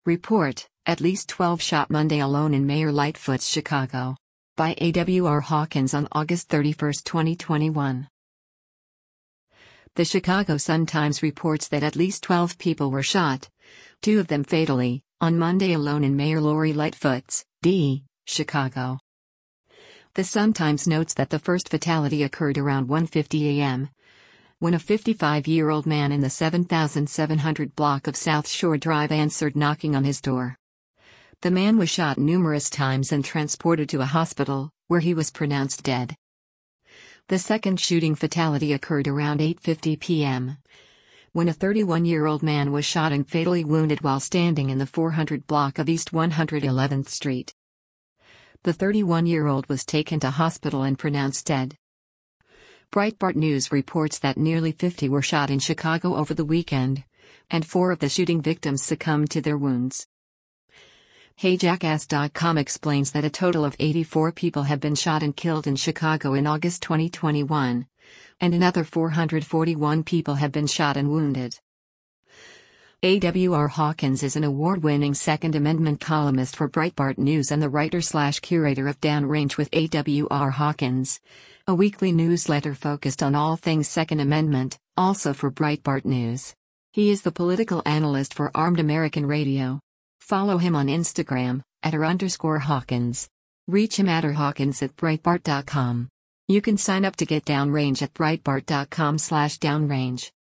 Report, at least 12 shot Monday alone in Mayor Lightfoot's Chicago. By A.W.R. Hawkins on August 31, 2021. The Chicago Sun-Times reports that at least 12 people were shot, 2 of them fatally, on Monday alone in Mayor Lori Lightfoot's, D., Chicago. The Sun-Times notes that the first fatality occurred around 1:50 a.m., when a 55-year-old man in the 7700 block of South Shore Drive answered knocking on his door. The man was shot numerous times and transported to a hospital, where he was pronounced dead. The second shooting fatality occurred around 8:50 p.m., when a 31-year-old man was shot and fatally wounded while standing in the 400 block of East 111th Street. The 31-year-old was taken to hospital and pronounced dead. Breitbart News reports that nearly 50 were shot in Chicago over the weekend, and 4 of the shooting victims succumbed to their wounds. HeyJackass.com explains that a total of 84 people have been shot and killed in Chicago in August 2021, and another 441 people have been shot and wounded. A.W.R. Hawkins is an award-winning Second Amendment columnist for Breitbart News and the writer/curator of Downrange with A.W.R. Hawkins, a weekly newsletter focused on all things Second Amendment, also for Breitbart News. He is the political analyst for Armed American Radio. Follow him on Instagram, @r_Hawkins. Reach him at @Hawkins@Breitbart.com. You can sign up to get Downrange at Breitbart.com/Downrange.